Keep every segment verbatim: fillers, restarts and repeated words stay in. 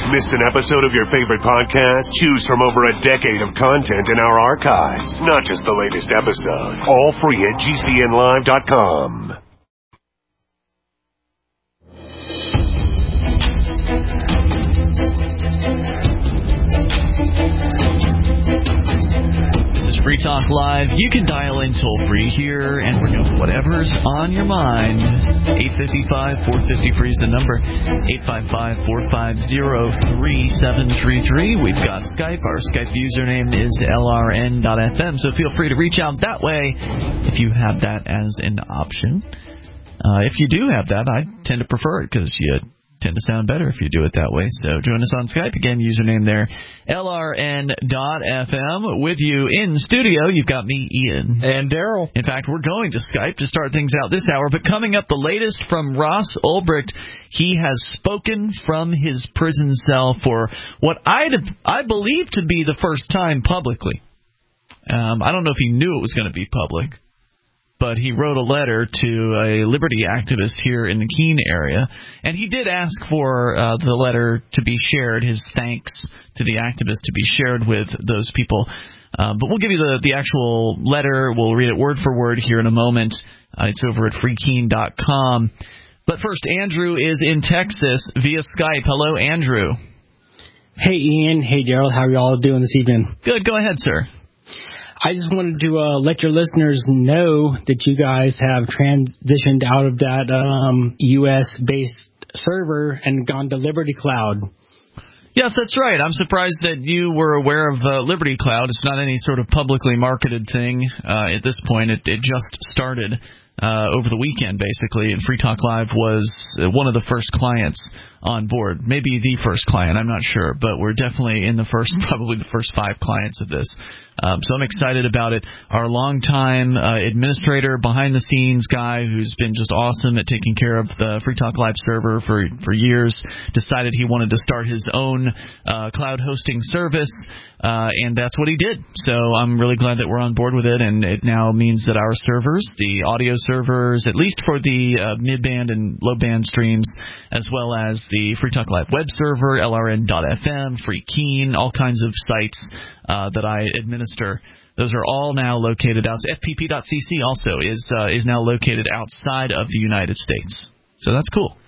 Missed an episode of your favorite podcast? Choose from over a decade of content in our archives, not just the latest episode. All free at G C N live dot com. Free Talk Live. You can dial in toll-free here and bring up whatever's on your mind. eight five five, four five zero, free is the number. eight five five, four five zero, three seven three three. We've got Skype. Our Skype username is L R N dot F M, so feel free to reach out that way if you have that as an option. Uh, if you do have that, I tend to prefer it because you tend to sound better if you do it that way. So join us on Skype. Again, username there, L R N dot F M. With you in studio, you've got me, Ian. And Daryl. In fact, we're going to Skype to start things out this hour. But coming up, the latest from Ross Ulbricht. He has spoken from his prison cell for what I'd, I believe to be the first time publicly. Um, I don't know if he knew it was going to be public, but he wrote a letter to a liberty activist here in the Keene area, and he did ask for uh, the letter to be shared, his thanks to the activist to be shared with those people. Uh, but we'll give you the, the actual letter. We'll read it word for word here in a moment. Uh, it's over at free keene dot com. But first, Andrew is in Texas via Skype. Hello, Andrew. Hey, Ian. Hey, Daryl. How are you all doing this evening? Good. Go ahead, sir. I just wanted to uh, let your listeners know that you guys have transitioned out of that um, U S-based server and gone to Liberty Cloud. Yes, that's right. I'm surprised that you were aware of uh, Liberty Cloud. It's not any sort of publicly marketed thing uh, at this point. It, it just started uh, over the weekend, basically, and Free Talk Live was one of the first clients on board. Maybe the first client, I'm not sure, but we're definitely in the first, probably the first five clients of this. Um, so I'm excited about it. Our longtime uh, administrator, behind-the-scenes guy who's been just awesome at taking care of the Free Talk Live server for, for years, decided he wanted to start his own uh, cloud hosting service, uh, and that's what he did. So I'm really glad that we're on board with it, and it now means that our servers, the audio servers, at least for the uh, mid-band and low-band streams, as well as the Free Talk Live web server, L R N dot F M, Free Keene, all kinds of sites uh, that I administer. Those are all now located out. F P P dot C C also is uh, is now located outside of the United States. So that's cool.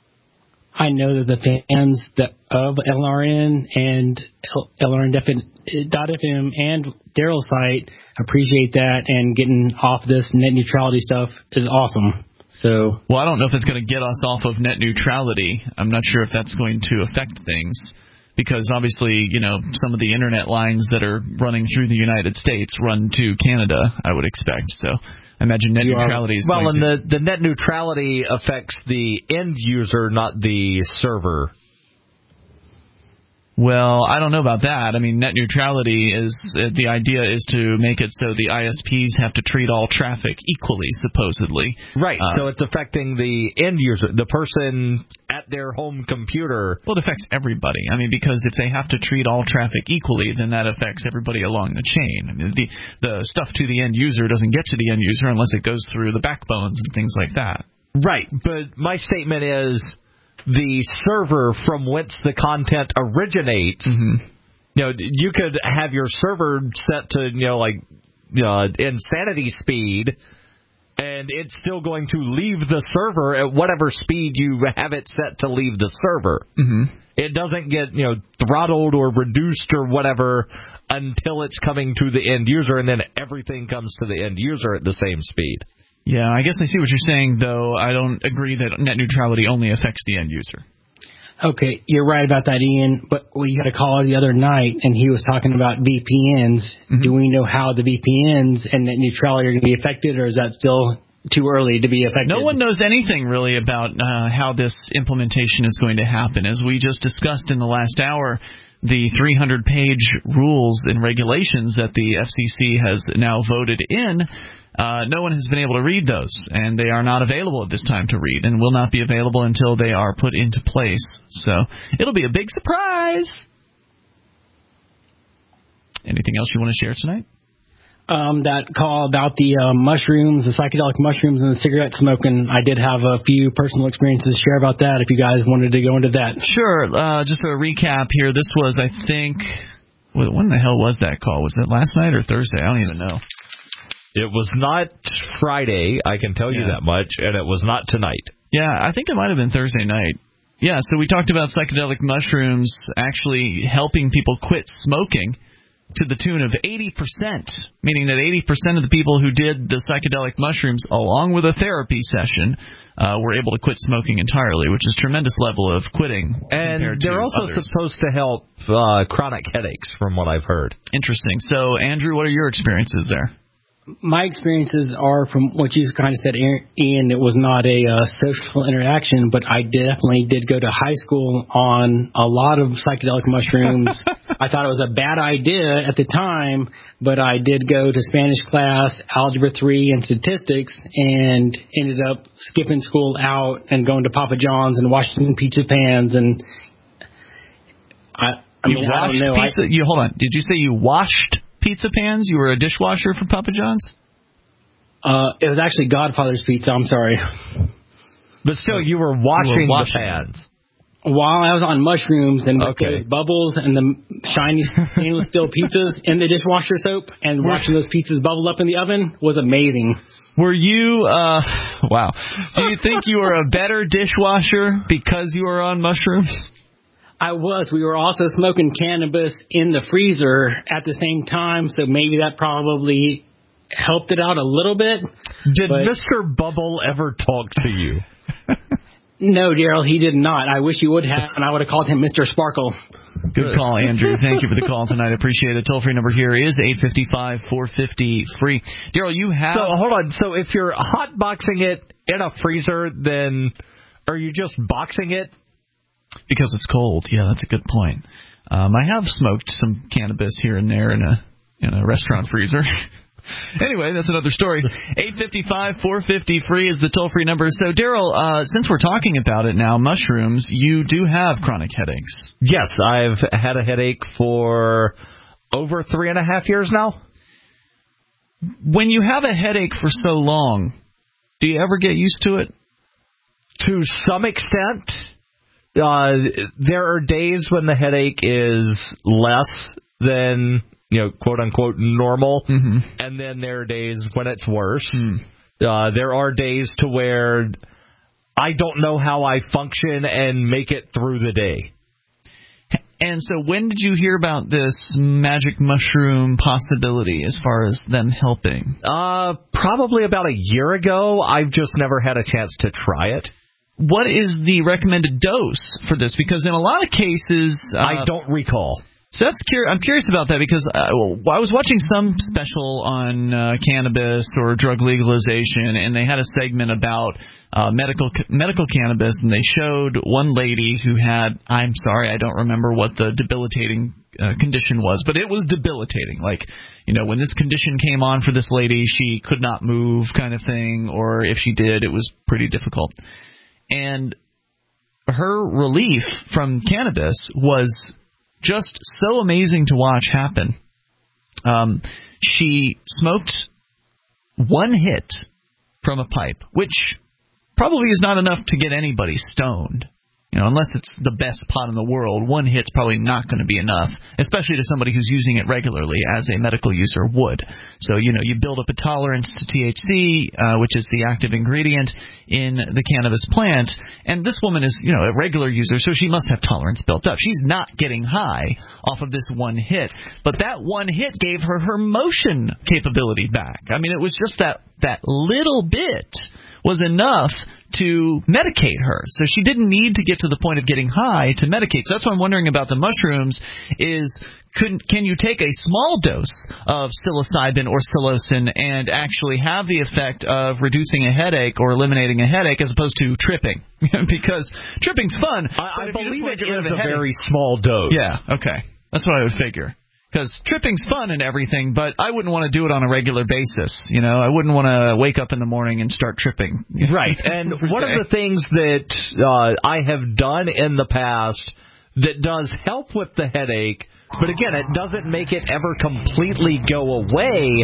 I know that the fans that of L R N and L R N dot F M and Daryl's site appreciate that, and getting off this net neutrality stuff is awesome. So, well, I don't know if it's going to get us off of net neutrality. I'm not sure if that's going to affect things, because obviously, you know, some of the internet lines that are running through the United States run to Canada, I would expect. So I imagine net you neutrality are, is well, going and to... the, the net neutrality affects the end user, not the server. Well, I don't know about that. I mean, net neutrality is uh, the idea is to make it so the I S Ps have to treat all traffic equally, supposedly. Right. Uh, so it's affecting the end user, the person at their home computer. Well, it affects everybody. I mean, because if they have to treat all traffic equally, then that affects everybody along the chain. I mean, the the stuff to the end user doesn't get to the end user unless it goes through the backbones and things like that. Right. But my statement is, the server from whence the content originates, mm-hmm. you know, you could have your server set to, you know, like uh, insanity speed, and it's still going to leave the server at whatever speed you have it set to leave the server. Mm-hmm. It doesn't get, you know, throttled or reduced or whatever until it's coming to the end user, and then everything comes to the end user at the same speed. Yeah, I guess I see what you're saying, though I don't agree that net neutrality only affects the end user. Okay, you're right about that, Ian, but we had a caller the other night, and he was talking about V P Ns. Mm-hmm. Do we know how the V P Ns and net neutrality are going to be affected, or is that still too early to be affected? No one knows anything, really, about uh, how this implementation is going to happen. As we just discussed in the last hour, the three hundred page rules and regulations that the F C C has now voted in, Uh, no one has been able to read those, and they are not available at this time to read, and will not be available until they are put into place. So it'll be a big surprise. Anything else you want to share tonight? Um, that call about the uh, mushrooms, the psychedelic mushrooms, and the cigarette smoking, I did have a few personal experiences to share about that if you guys wanted to go into that. Sure. Uh, just a recap here. This was, I think, when the hell was that call? Was it last night or Thursday? I don't even know. It was not Friday, I can tell you yeah. that much, and it was not tonight. Yeah, I think it might have been Thursday night. Yeah, so we talked about psychedelic mushrooms actually helping people quit smoking to the tune of eighty percent, meaning that eighty percent of the people who did the psychedelic mushrooms along with a therapy session uh, were able to quit smoking entirely, which is a tremendous level of quitting. And they're also others. supposed to help uh, chronic headaches, from what I've heard. Interesting. So, Andrew, what are your experiences there? My experiences are from what you kind of said, Ian. It was not a uh, social interaction, but I definitely did go to high school on a lot of psychedelic mushrooms. I thought it was a bad idea at the time, but I did go to Spanish class, Algebra three, and statistics, and ended up skipping school out and going to Papa John's and washing pizza pans. And I, I you mean, I washed don't know. Pizza, I, you hold on. Did you say you washed pizza pans? You were a dishwasher for Papa John's? Uh, it was actually Godfather's Pizza. I'm sorry. But still, you were washing, you were washing the pans. While I was on mushrooms and with okay. those bubbles and the shiny stainless steel pizzas in the dishwasher soap and watching those pizzas bubble up in the oven was amazing. Were you, uh, wow. Do you think you were a better dishwasher because you were on mushrooms? I was. We were also smoking cannabis in the freezer at the same time, so maybe that probably helped it out a little bit. Did Mister Bubble ever talk to you? No, Daryl, he did not. I wish he would have, and I would have called him Mister Sparkle. Good call, Andrew. Thank you for the call tonight. I appreciate it. Toll-free number here is eight five five, four five zero, free. Daryl, you have... So, hold on. So, if you're hot-boxing it in a freezer, then are you just boxing it? Because it's cold. Yeah, that's a good point. Um, I have smoked some cannabis here and there in a in a restaurant freezer. Anyway, that's another story. eight five five, four five zero, free is the toll-free number. So, Daryl, uh, since we're talking about it now, mushrooms, you do have chronic headaches. Yes, I've had a headache for over three and a half years now. When you have a headache for so long, do you ever get used to it? To some extent. Uh, there are days when the headache is less than, you know, quote unquote normal, mm-hmm. and then there are days when it's worse. Mm. Uh, there are days to where I don't know how I function and make it through the day. And so when did you hear about this magic mushroom possibility as far as them helping? Uh, probably about a year ago. I've just never had a chance to try it. What is the recommended dose for this? Because in a lot of cases... Uh, I don't recall. So that's cur- I'm curious about that because uh, I was watching some special on uh, cannabis or drug legalization, and they had a segment about uh, medical medical cannabis, and they showed one lady who had, I'm sorry, I don't remember what the debilitating uh, condition was, but it was debilitating. Like, you know, when this condition came on for this lady, she could not move kind of thing, or if she did, it was pretty difficult. And her relief from cannabis was just so amazing to watch happen. Um, she smoked one hit from a pipe, which probably is not enough to get anybody stoned. You know, unless it's the best pot in the world, one hit's probably not going to be enough, especially to somebody who's using it regularly as a medical user would. So, you know, you build up a tolerance to T H C, uh, which is the active ingredient in the cannabis plant, and this woman is, you know, a regular user, so she must have tolerance built up. She's not getting high off of this one hit, but that one hit gave her her motion capability back. I mean, it was just that, that little bit was enough to medicate her. So she didn't need to get to the point of getting high to medicate. So that's what I'm wondering about the mushrooms is could, can you take a small dose of psilocybin or psilocin and actually have the effect of reducing a headache or eliminating a headache as opposed to tripping? Because tripping's fun. I, I believe it is a, a very small dose. Yeah, okay. That's what I would figure. Because tripping's fun and everything, but I wouldn't want to do it on a regular basis. You know, I wouldn't want to wake up in the morning and start tripping. Right. And one of the things that uh, I have done in the past that does help with the headache, but again, it doesn't make it ever completely go away,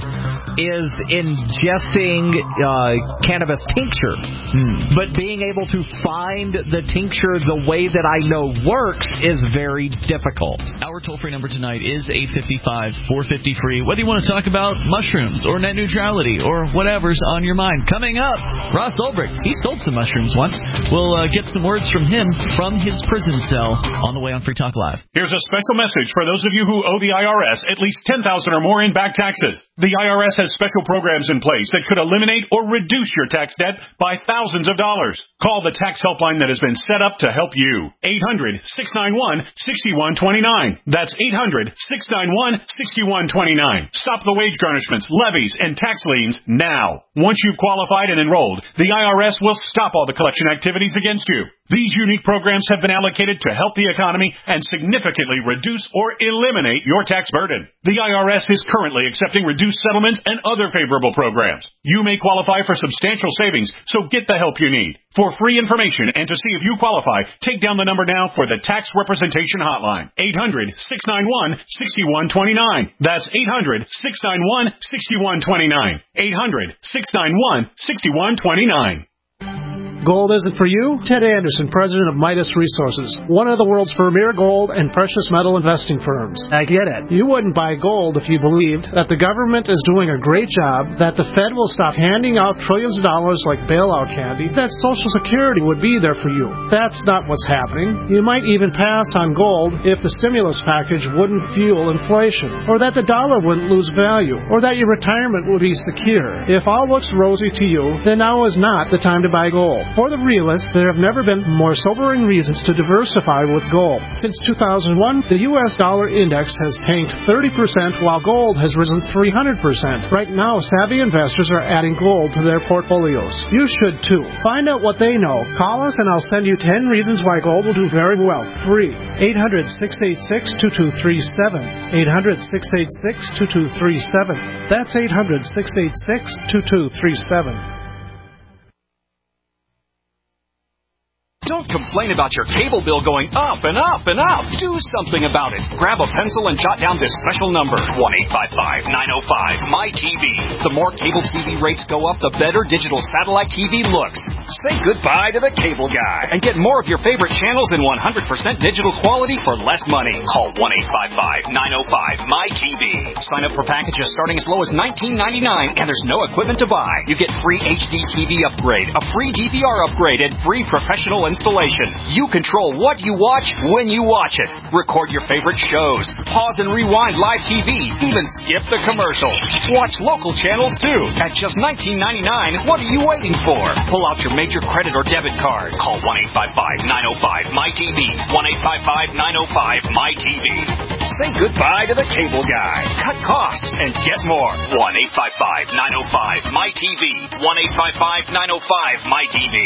is ingesting uh, cannabis tincture. Hmm. But being able to find the tincture the way that I know works is very difficult. Our toll-free number tonight is eight five five, four five zero, free. Whether you want to talk about mushrooms or net neutrality or whatever's on your mind. Coming up, Ross Ulbricht. He sold some mushrooms once. We'll uh, get some words from him from his prison cell on the way on Free Talk Live. Here's a special message for those of you who owe the I R S at least ten thousand dollars or more in back taxes. The I R S has special programs in place that could eliminate or reduce your tax debt by thousands of dollars. Call the tax helpline that has been set up to help you. eight hundred, six nine one, six one two nine. That's eight hundred, six nine one, six one two nine. Stop the wage garnishments, levies, and tax liens now. Once you've qualified and enrolled, the I R S will stop all the collection activities against you. These unique programs have been allocated to help the economy and significantly reduce or eliminate your tax burden. The I R S is currently accepting reduced settlements and other favorable programs. You may qualify for substantial savings, so get the help you need. For free information and to see if you qualify, take down the number now for the Tax Representation Hotline. eight hundred, six nine one, six one two nine. That's eight hundred, six nine one, six one two nine. eight hundred, six nine one, six one two nine. Gold isn't for you? Ted Anderson, president of Midas Resources, one of the world's premier gold and precious metal investing firms. I get it. You wouldn't buy gold if you believed that the government is doing a great job, that the Fed will stop handing out trillions of dollars like bailout candy, that Social Security would be there for you. That's not what's happening. You might even pass on gold if the stimulus package wouldn't fuel inflation, or that the dollar wouldn't lose value, or that your retirement would be secure. If all looks rosy to you, then now is not the time to buy gold. For the realists, there have never been more sobering reasons to diversify with gold. Since two thousand one, the U S dollar index has tanked thirty percent while gold has risen three hundred percent. Right now, savvy investors are adding gold to their portfolios. You should too. Find out what they know. Call us and I'll send you ten reasons why gold will do very well. Free. eight hundred, six eight six, two two three seven. eight hundred, six eight six, two two three seven. That's eight hundred, six eight six, two two three seven. Don't complain about your cable bill going up and up and up. Do something about it. Grab a pencil and jot down this special number, one eight five five, nine oh five, M Y T V. The more cable T V rates go up, the better digital satellite T V looks. Say goodbye to the cable guy and get more of your favorite channels in one hundred percent digital quality for less money. Call one eight five five, nine oh five, M Y T V. Sign up for packages starting as low as nineteen ninety-nine, and there's no equipment to buy. You get free H D T V upgrade, a free D V R upgrade, and free professional installation. You control what you watch when you watch it. Record your favorite shows. Pause and rewind live T V. Even skip the commercials. Watch local channels too. At just nineteen ninety-nine, what are you waiting for? Pull out your major credit or debit card. Call one eight five five, nine oh five, M Y T V. one eight five five, nine oh five, M Y T V. Say goodbye to the cable guy. Cut costs and get more. one eight five five, nine oh five, M Y T V. one eight five five, nine oh five, M Y T V.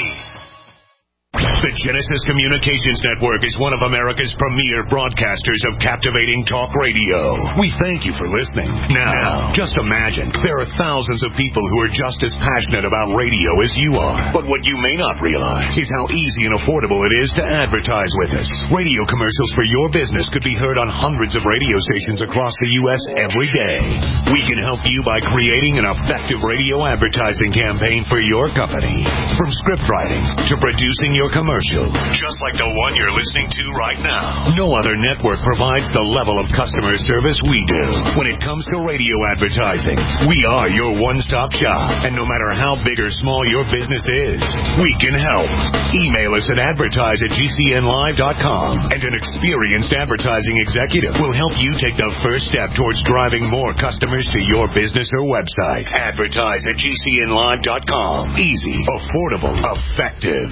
The Genesis Communications Network is one of America's premier broadcasters of captivating talk radio. We thank you for listening. Now, just imagine, there are thousands of people who are just as passionate about radio as you are. But what you may not realize is how easy and affordable it is to advertise with us. Radio commercials for your business could be heard on hundreds of radio stations across the U S every day. We can help you by creating an effective radio advertising campaign for your company. From script writing to producing your commercial, just like the one you're listening to right now. No other network provides the level of customer service we do. When it comes to radio advertising, we are your one-stop shop. And no matter how big or small your business is, we can help. Email us at advertise at G C N live dot com, and an experienced advertising executive will help you take the first step towards driving more customers to your business or website. Advertise at G C N live dot com. Easy, affordable, effective.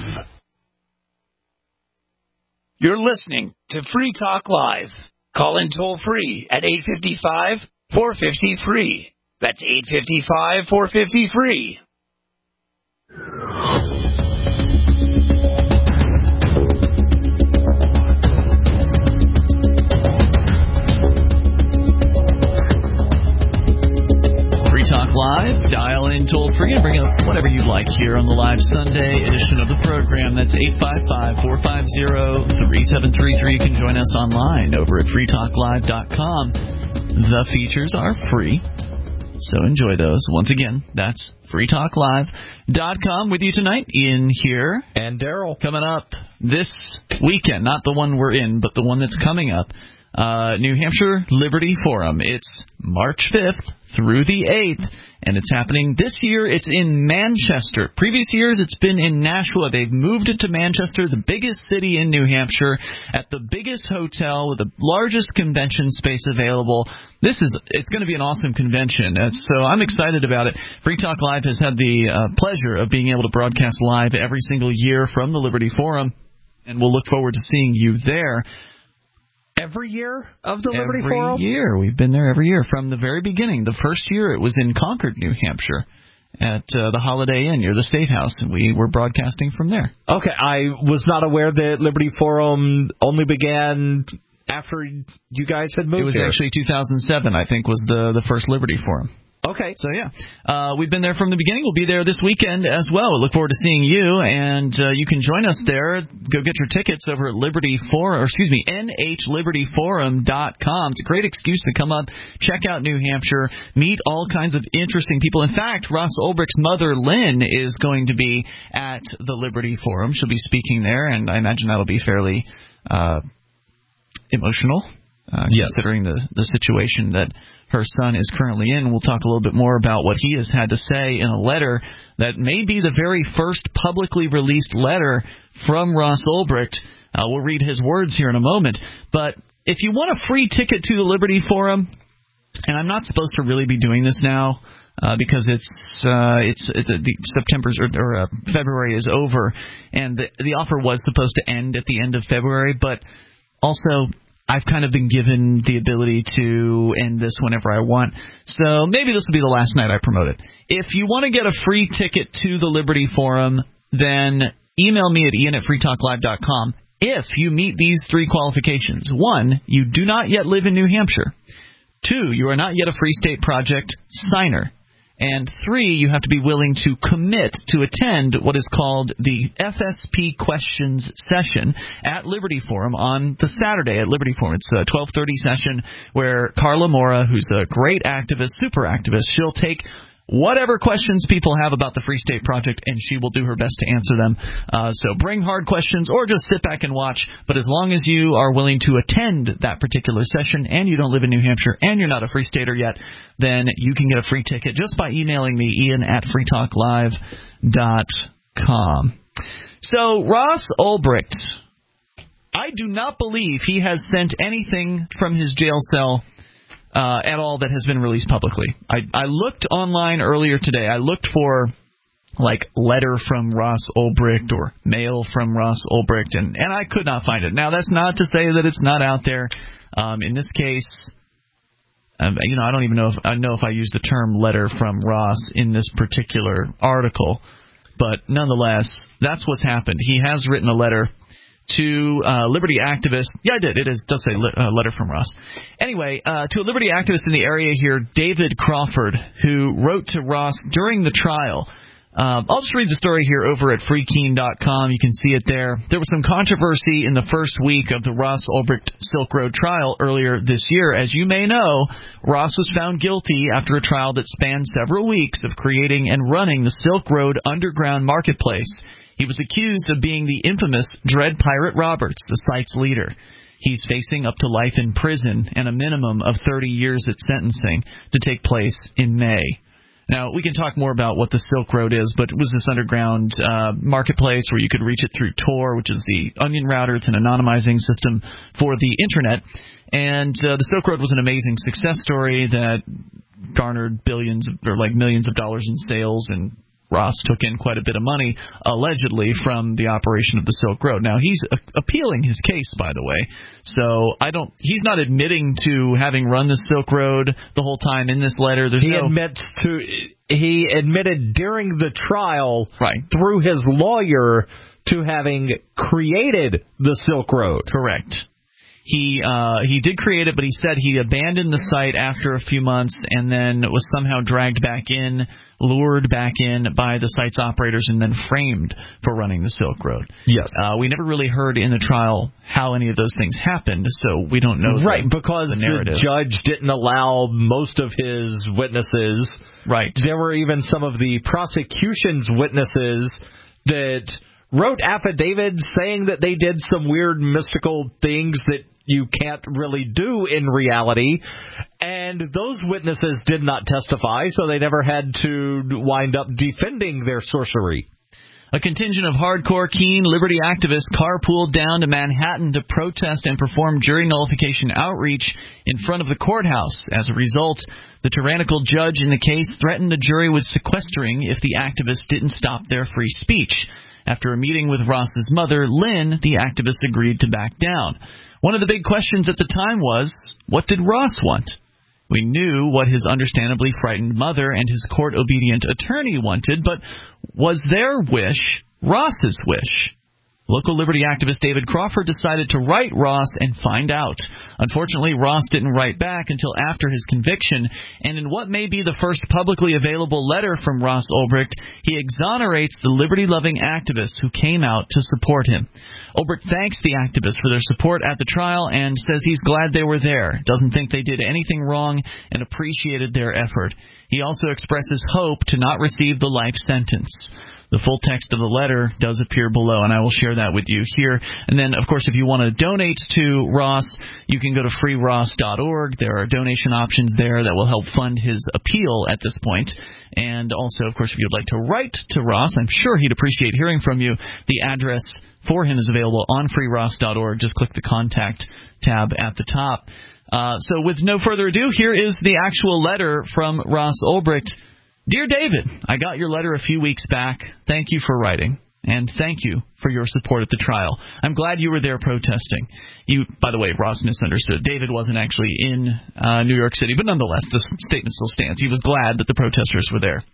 You're listening to Free Talk Live. Call in toll free at eight five five, four five zero, free. That's eight five five, four five zero, free. Free Talk Live. Dial in toll free and bring up whatever you'd like. like here on the live Sunday edition of the program. That's eight five five, four five zero, three seven three three. You can join us online over at free talk live dot com. The features are free, so enjoy those. Once again, that's free talk live dot com. With you tonight, Ian here. And Daryl. Coming up this weekend, not the one we're in, but the one that's coming up. Uh, New Hampshire Liberty Forum. It's March fifth through the eighth, and it's happening this year. It's in Manchester. Previous years, it's been in Nashua. They've moved it to Manchester, the biggest city in New Hampshire, at the biggest hotel with the largest convention space available. This is it's going to be an awesome convention, uh, so I'm excited about it. Free Talk Live has had the uh, pleasure of being able to broadcast live every single year from the Liberty Forum, and we'll look forward to seeing you there. Every year of the Liberty every Forum? Every year. We've been there every year from the very beginning. The first year it was in Concord, New Hampshire, at uh, the Holiday Inn near the State House, and we were broadcasting from there. Okay, I was not aware that Liberty Forum only began after you guys had moved here. It was here. actually two thousand seven, I think, was the, the first Liberty Forum. Okay. So, yeah, uh, we've been there from the beginning. We'll be there this weekend as well. We look forward to seeing you, and uh, you can join us there. Go get your tickets over at Liberty Forum, or excuse me, N H Liberty Forum dot com. It's a great excuse to come up, check out New Hampshire, meet all kinds of interesting people. In fact, Ross Ulbricht's mother, Lynn, is going to be at the Liberty Forum. She'll be speaking there, and I imagine that'll be fairly uh, emotional, uh, yes. considering the, the situation that her son is currently in. We'll talk a little bit more about what he has had to say in a letter that may be the very first publicly released letter from Ross Ulbricht. Uh, we'll read his words here in a moment. But if you want a free ticket to the Liberty Forum, and I'm not supposed to really be doing this now uh, because it's uh, it's, it's uh, the September's or, or uh, February is over, and the, the offer was supposed to end at the end of February, but also I've kind of been given the ability to end this whenever I want, so maybe this will be the last night I promote it. If you want to get a free ticket to the Liberty Forum, then email me at ian at free talk live dot com if you meet these three qualifications. One, you do not yet live in New Hampshire. Two, you are not yet a Free State Project signer. And three, you have to be willing to commit to attend what is called the F S P Questions session at Liberty Forum on the Saturday at Liberty Forum. It's a twelve thirty session where Carla Mora, who's a great activist, super activist, she'll take whatever questions people have about the Free State Project, and she will do her best to answer them. Uh, so bring hard questions or just sit back and watch. But as long as you are willing to attend that particular session and you don't live in New Hampshire and you're not a Free Stater yet, then you can get a free ticket just by emailing me, Ian at free talk live dot com. So Ross Ulbricht, I do not believe he has sent anything from his jail cell Uh, at all that has been released publicly. I, I looked online earlier today. I looked for, like, letter from Ross Ulbricht or mail from Ross Ulbricht, and, and I could not find it. Now, that's not to say that it's not out there. Um, in this case, um, you know, I don't even know if I know if I used the term letter from Ross in this particular article, but nonetheless, that's what's happened. He has written a letter to uh, Liberty activists. Yeah, I did. It is, does say li- uh, letter from Ross. Anyway, uh, to a Liberty activist in the area here, David Crawford, who wrote to Ross during the trial. Uh, I'll just read the story here over at free keen dot com. You can see it there. There was some controversy in the first week of the Ross Ulbricht Silk Road trial earlier this year. As you may know, Ross was found guilty after a trial that spanned several weeks of creating and running the Silk Road underground marketplace. He was accused of being the infamous Dread Pirate Roberts, the site's leader. He's facing up to life in prison and a minimum of thirty years at sentencing to take place in May. Now, we can talk more about what the Silk Road is, but it was this underground uh, marketplace where you could reach it through Tor, which is the onion router. It's an anonymizing system for the Internet. And uh, the Silk Road was an amazing success story that garnered billions of, or like millions of dollars in sales, and Ross took in quite a bit of money, allegedly, from the operation of the Silk Road. Now, he's a- appealing his case, by the way. So I don't. He's not admitting to having run the Silk Road the whole time in this letter. There's he no, admits to. He admitted during the trial, right, through his lawyer, to having created the Silk Road. Correct. He uh, he did create it, but he said he abandoned the site after a few months and then was somehow dragged back in, lured back in by the site's operators, and then framed for running the Silk Road. Yes. Uh, we never really heard in the trial how any of those things happened, so we don't know right, the, because the narrative. The judge didn't allow most of his witnesses. Right. There were even some of the prosecution's witnesses that wrote affidavits saying that they did some weird mystical things that you can't really do in reality, and those witnesses did not testify, so they never had to wind up defending their sorcery. A contingent of hardcore Keene Liberty activists carpooled down to Manhattan to protest and perform jury nullification outreach in front of the courthouse. As a result, the tyrannical judge in the case threatened the jury with sequestering if the activists didn't stop their free speech. After a meeting with Ross's mother, Lynn, the activists agreed to back down. One of the big questions at the time was, what did Ross want? We knew what his understandably frightened mother and his court-obedient attorney wanted, but was their wish Ross's wish? Local liberty activist David Crawford decided to write Ross and find out. Unfortunately, Ross didn't write back until after his conviction, and in what may be the first publicly available letter from Ross Ulbricht, he exonerates the liberty-loving activists who came out to support him. Ulbricht thanks the activists for their support at the trial and says he's glad they were there, doesn't think they did anything wrong, and appreciated their effort. He also expresses hope to not receive the life sentence. The full text of the letter does appear below, and I will share that with you here. And then, of course, if you want to donate to Ross, you can go to free ross dot org. There are donation options there that will help fund his appeal at this point. And also, of course, if you'd like to write to Ross, I'm sure he'd appreciate hearing from you. The address for him is available on free ross dot org. Just click the Contact tab at the top. Uh, so with no further ado, here is the actual letter from Ross Ulbricht. Dear David, I got your letter a few weeks back. Thank you for writing, and thank you for your support at the trial. I'm glad you were there protesting. You, by the way, Ross misunderstood. David wasn't actually in uh, New York City, but nonetheless, the statement still stands. He was glad that the protesters were there.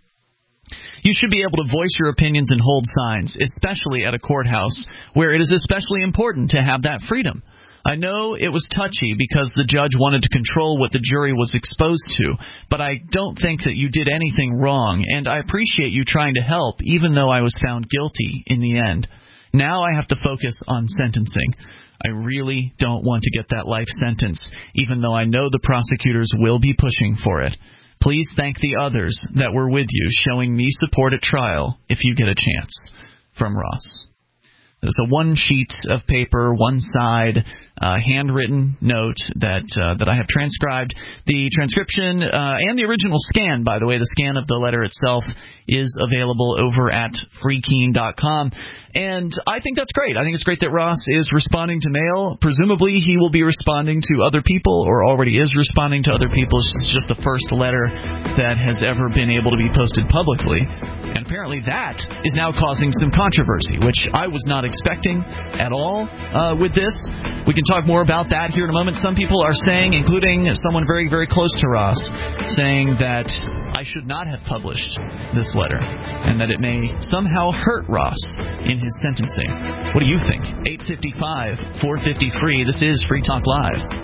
You should be able to voice your opinions and hold signs, especially at a courthouse, where it is especially important to have that freedom. I know it was touchy because the judge wanted to control what the jury was exposed to, but I don't think that you did anything wrong, and I appreciate you trying to help, even though I was found guilty in the end. Now I have to focus on sentencing. I really don't want to get that life sentence, even though I know the prosecutors will be pushing for it. Please thank the others that were with you, showing me support at trial if you get a chance. From Ross. There's a one sheet of paper, one side, uh, handwritten note that uh, that I have transcribed. The transcription uh, and the original scan, by the way, the scan of the letter itself is available over at free keene dot com. And I think that's great. I think it's great that Ross is responding to mail. Presumably he will be responding to other people, or already is responding to other people. It's just the first letter that has ever been able to be posted publicly. And apparently that is now causing some controversy, which I was not expecting at all uh, with this. We can talk more about that here in a moment. Some people are saying, including someone very, very close to Ross, saying that I should not have published this letter and that it may somehow hurt Ross in his sentencing. What do you think? eight five five, four five zero, free. This is Free Talk Live.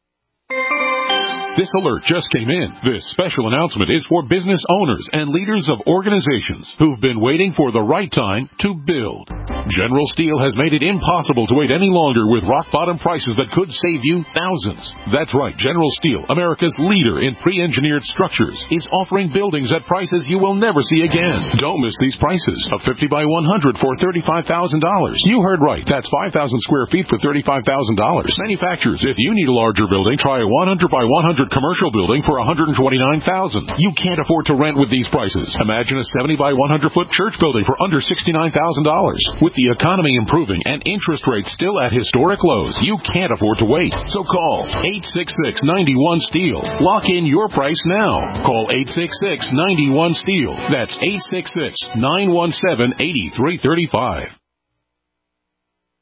This alert just came in. This special announcement is for business owners and leaders of organizations who've been waiting for the right time to build. General Steel has made it impossible to wait any longer with rock-bottom prices that could save you thousands. That's right, General Steel, America's leader in pre-engineered structures, is offering buildings at prices you will never see again. Don't miss these prices. A fifty by one hundred for thirty-five thousand dollars. You heard right. That's five thousand square feet for thirty-five thousand dollars. Manufacturers, if you need a larger building, try a one hundred by one hundred commercial building for one hundred twenty-nine thousand dollars. You can't afford to rent with these prices. Imagine a seventy by one hundred foot church building for under sixty-nine thousand dollars. With the economy improving and interest rates still at historic lows, you can't afford to wait. So call eight six six, nine one, STEEL. Lock in your price now. Call eight six six, nine one, STEEL. That's eight six six, nine one seven, eight three three five.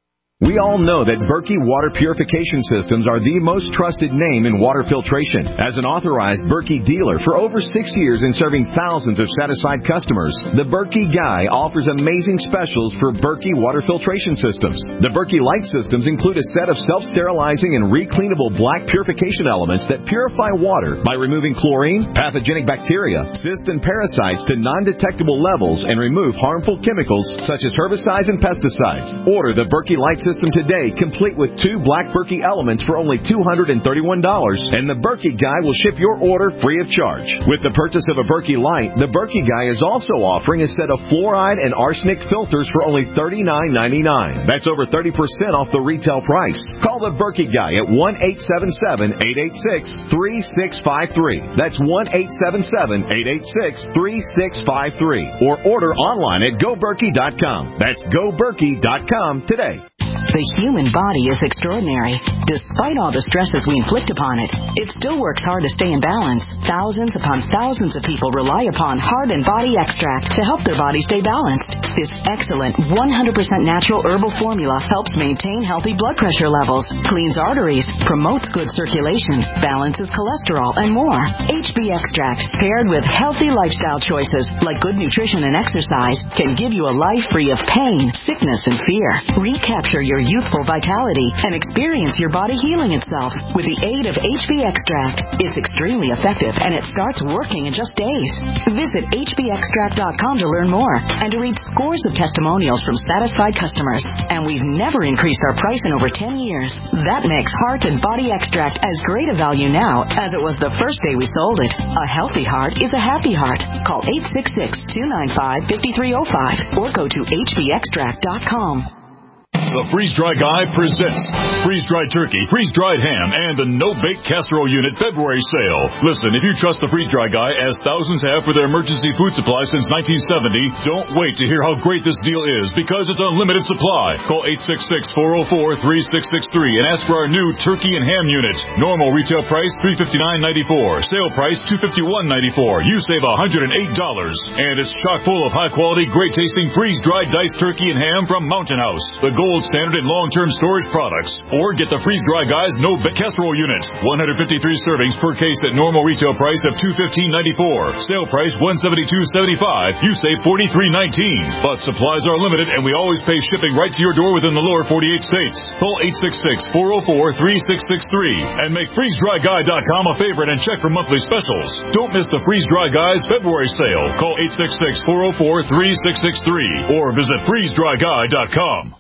We all know that Berkey Water Purification Systems are the most trusted name in water filtration. As an authorized Berkey dealer for over six years and serving thousands of satisfied customers, the Berkey Guy offers amazing specials for Berkey Water Filtration Systems. The Berkey Light Systems include a set of self-sterilizing and recleanable black purification elements that purify water by removing chlorine, pathogenic bacteria, cysts, and parasites to non-detectable levels and remove harmful chemicals such as herbicides and pesticides. Order the Berkey Light System today, complete with two black Berkey elements for only two hundred thirty-one dollars, and the Berkey Guy will ship your order free of charge. With the purchase of a Berkey Light, the Berkey Guy is also offering a set of fluoride and arsenic filters for only thirty-nine ninety-nine. That's over thirty percent off the retail price. Call the Berkey Guy at one eight seven seven, eight eight six, three six five three. That's one eight seven seven, eight eight six, three six five three. Or order online at go berkey dot com. That's go berkey dot com today. The human body is extraordinary. Despite all the stresses we inflict upon it, it still works hard to stay in balance. Thousands upon thousands of people rely upon Heart and Body Extract to help their body stay balanced. This excellent one hundred percent natural herbal formula helps maintain healthy blood pressure levels, cleans arteries, promotes good circulation, balances cholesterol, and more. H B Extract, paired with healthy lifestyle choices like good nutrition and exercise, can give you a life free of pain, sickness, and fear. Recapture your youthful vitality and experience your body healing itself with the aid of H B Extract. It's extremely effective and it starts working in just days. Visit H B extract dot com to learn more and to read scores of testimonials from satisfied customers. And we've never increased our price in over ten years. That makes Heart and Body Extract as great a value now as it was the first day we sold it. A healthy heart is a happy heart. Call eight six six, two nine five, five three zero five or go to H B extract dot com. The Freeze Dry Guy presents freeze-dried turkey, freeze-dried ham, and the no-bake casserole unit February sale. Listen, if you trust the Freeze Dry Guy, as thousands have for their emergency food supply since nineteen seventy, don't wait to hear how great this deal is because it's unlimited supply. Call eight six six, four oh four, three six six three and ask for our new turkey and ham unit. Normal retail price three hundred fifty-nine ninety-four. Sale price two hundred fifty-one ninety-four. You save one hundred eight dollars. And it's chock full of high-quality, great-tasting freeze-dried diced turkey and ham from Mountain House, the gold standard in long-term storage products. Or get the Freeze Dry Guy's no bake casserole unit. one hundred fifty-three servings per case at normal retail price of two hundred fifteen ninety-four. Sale price one hundred seventy-two seventy-five. You save forty-three nineteen. But supplies are limited and we always pay shipping right to your door within the lower forty-eight states. Call eight six six, four oh four, three six six three and make freeze dry guy dot com a favorite and check for monthly specials. Don't miss the Freeze Dry Guy's February sale. Call eight six six, four oh four, three six six three or visit freeze dry guy dot com.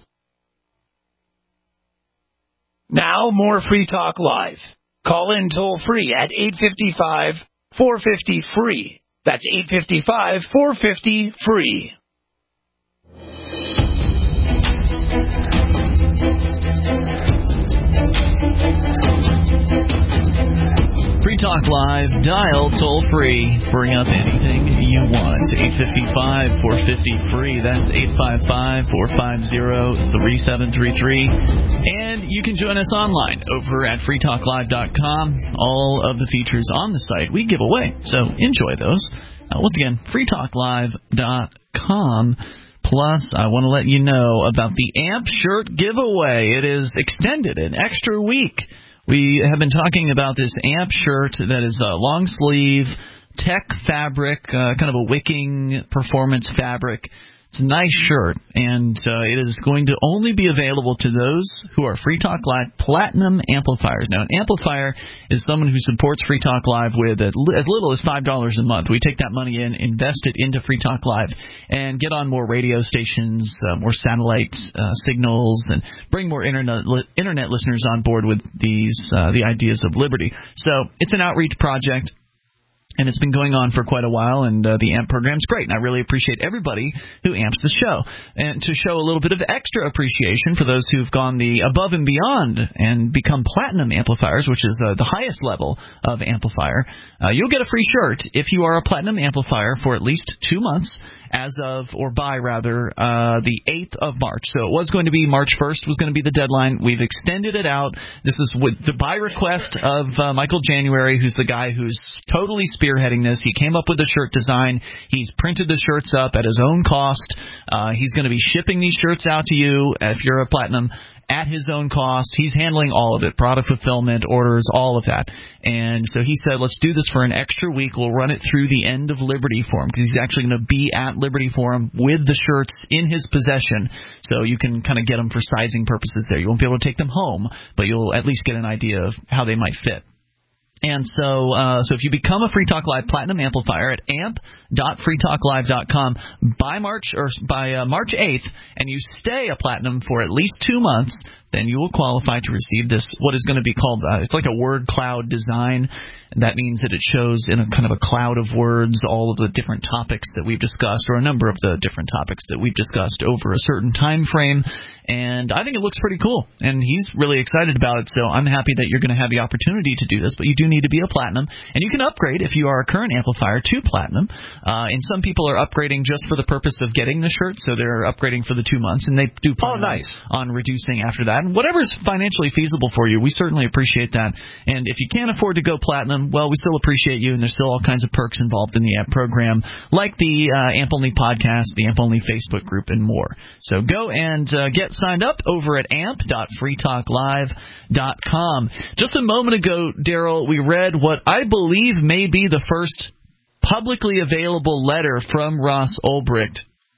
Now, more Free Talk Live. Call in toll free at eight five five, four five zero, F R E E. That's eight five five, four five zero, F R E E. Free Talk Live, dial toll free. Bring up anything you want. eight five five, four five zero, F R E E. That's eight five five, four five zero, three seven three three. And you can join us online over at free talk live dot com. All of the features on the site we give away, so enjoy those. Uh, once again, free talk live dot com. Plus, I want to let you know about the A M P shirt giveaway. It is extended an extra week. We have been talking about this A M P shirt that is a long sleeve, tech fabric, uh, kind of a wicking performance fabric. It's a nice shirt, and uh, it is going to only be available to those who are Free Talk Live Platinum amplifiers. Now, an amplifier is someone who supports Free Talk Live with as little as five dollars a month. We take that money in, invest it into Free Talk Live, and get on more radio stations, uh, more satellite uh, signals, and bring more internet li- internet listeners on board with these uh, the ideas of liberty. So it's an outreach project. And it's been going on for quite a while, and uh, the A M P program's great. And I really appreciate everybody who amps the show. And to show a little bit of extra appreciation for those who've gone the above and beyond and become platinum amplifiers, which is uh, the highest level of amplifier, uh, you'll get a free shirt if you are a platinum amplifier for at least two months as of, or by rather, uh, the eighth of March. So it was going to be March first was going to be the deadline. We've extended it out. This is with the by request of uh, Michael January, who's the guy who's totally spearheading this. He came up with the shirt design. He's printed the shirts up at his own cost. Uh, he's going to be shipping these shirts out to you if you're a Platinum at his own cost. He's handling all of it, product fulfillment, orders, all of that. And so he said, let's do this for an extra week. We'll run it through the end of Liberty Forum, because he's actually going to be at Liberty Forum with the shirts in his possession, so you can kind of get them for sizing purposes there. You won't be able to take them home, but you'll at least get an idea of how they might fit. And so uh, so if you become a Free Talk Live Platinum Amplifier at amp dot free talk live dot com by March or by uh, March eighth, and you stay a Platinum for at least two months, then you will qualify to receive this, what is going to be called, uh, it's like a word cloud design. That means that it shows in a kind of a cloud of words all of the different topics that we've discussed, or a number of the different topics that we've discussed over a certain time frame. And I think it looks pretty cool, and he's really excited about it, so I'm happy that you're going to have the opportunity to do this. But you do need to be a Platinum, and you can upgrade if you are a current amplifier to Platinum. Uh, and some people are upgrading just for the purpose of getting the shirt, so they're upgrading for the two months, and they do plan oh, nice. on reducing after that. And whatever's financially feasible for you, we certainly appreciate that. And if you can't afford to go Platinum, well, we still appreciate you, and there's still all kinds of perks involved in the A M P program, like the uh, A M P Only podcast, the A M P Only Facebook group, and more. So go and uh, get signed up over at amp dot free talk live dot com. Just a moment ago, Daryl, we read what I believe may be the first publicly available letter from Ross Ulbricht.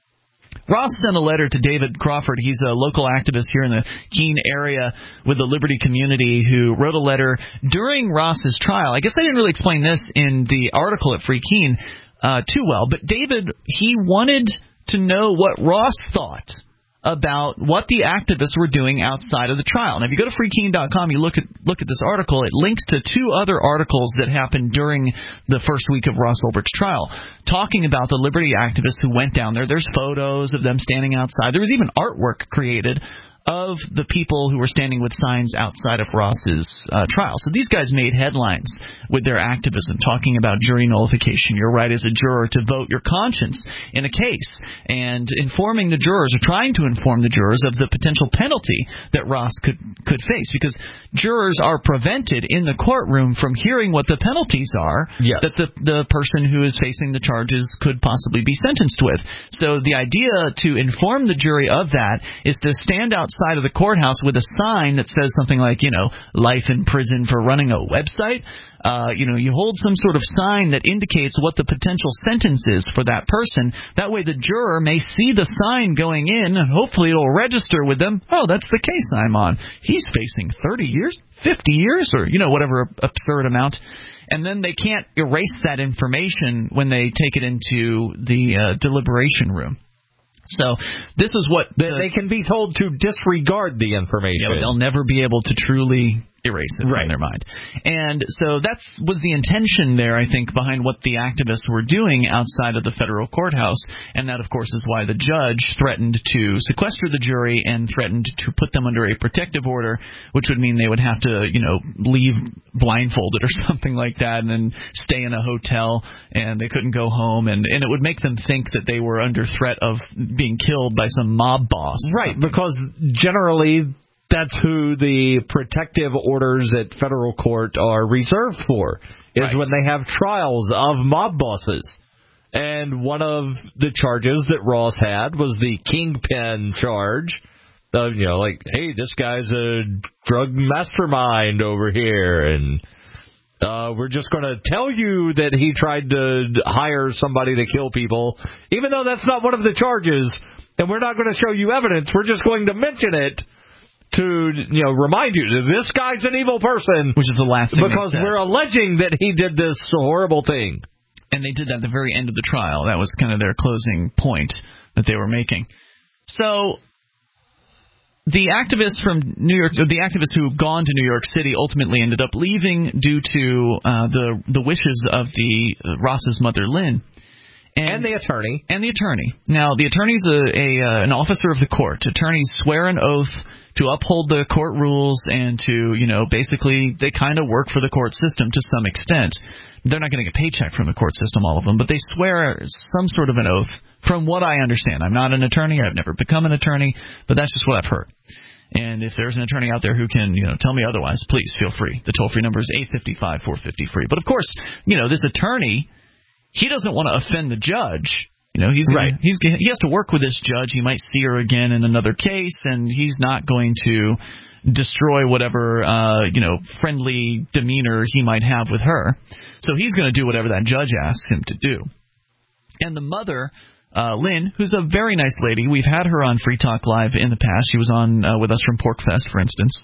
Ross sent a letter to David Crawford. He's a local activist here in the Keene area with the Liberty community, who wrote a letter during Ross's trial. I guess I didn't really explain this in the article at Free Keene uh, too well, but David, he wanted to know what Ross thought about what the activists were doing outside of the trial. Now, if you go to free keene dot com, you look at look at this article, it links to two other articles that happened during the first week of Ross Ulbricht's trial, talking about the Liberty activists who went down there. There's photos of them standing outside. There was even artwork created of the people who were standing with signs outside of Ross's uh, trial. So these guys made headlines with their activism, talking about jury nullification, your right as a juror to vote your conscience in a case, and informing the jurors, or trying to inform the jurors, of the potential penalty that Ross could could face, because jurors are prevented in the courtroom from hearing what the penalties are yes. that the, the person who is facing the charges could possibly be sentenced with. So the idea to inform the jury of that is to stand outside side of the courthouse with a sign that says something like, you know, life in prison for running a website. Uh, you know, you hold some sort of sign that indicates what the potential sentence is for that person. That way the juror may see the sign going in, and hopefully it'll register with them, oh, that's the case I'm on. He's facing thirty years, fifty years, or, you know, whatever absurd amount. And then they can't erase that information when they take it into the uh, deliberation room. So this is what the, they can be told to disregard the information. Yeah, they'll never be able to truly erase it right. from their mind. And so that was the intention there, I think, behind what the activists were doing outside of the federal courthouse. And that, of course, is why the judge threatened to sequester the jury and threatened to put them under a protective order, which would mean they would have to, you know, leave blindfolded or something like that, and then stay in a hotel, and they couldn't go home, and, and it would make them think that they were under threat of being killed by some mob boss. Right, because generally that's who the protective orders at federal court are reserved for, is right. when they have trials of mob bosses. And one of the charges that Ross had was the kingpin charge of, you know, like, hey, this guy's a drug mastermind over here, and uh, we're just going to tell you that he tried to hire somebody to kill people, even though that's not one of the charges, and we're not going to show you evidence. We're just going to mention it to, you know, remind you that this guy's an evil person. Which is the last thing because we're alleging that he did this horrible thing. And they did that at the very end of the trial. That was kind of their closing point that they were making. So the activists from New York, the activists who had gone to New York City ultimately ended up leaving due to uh, the the wishes of the uh, Ross's mother, Lynn. And, and the attorney. And the attorney. Now, the attorney's a, a uh, an officer of the court. Attorneys swear an oath to uphold the court rules and to, you know, basically they kind of work for the court system to some extent. They're not getting a paycheck from the court system, all of them, but they swear some sort of an oath, from what I understand. I'm not an attorney. I've never become an attorney, but that's just what I've heard. And if there's an attorney out there who can, you know, tell me otherwise, please feel free. The toll-free number is eight five five, four five zero, free. But, of course, you know, this attorney, he doesn't want to offend the judge You know, he's gonna, right. he's he has to work with this judge. He might see her again in another case, and he's not going to destroy whatever uh, you know friendly demeanor he might have with her. So he's going to do whatever that judge asks him to do. And the mother, uh, Lynn, who's a very nice lady, we've had her on Free Talk Live in the past. She was on uh, with us from PorcFest, for instance.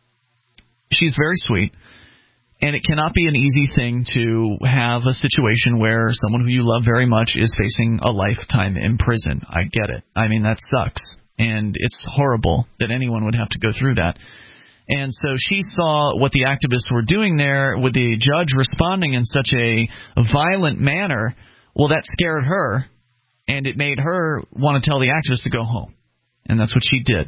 She's very sweet. And it cannot be an easy thing to have a situation where someone who you love very much is facing a lifetime in prison. I get it. I mean, that sucks. And it's horrible that anyone would have to go through that. And so she saw what the activists were doing there with the judge responding in such a violent manner. Well, that scared her, and it made her want to tell the activists to go home. And that's what she did.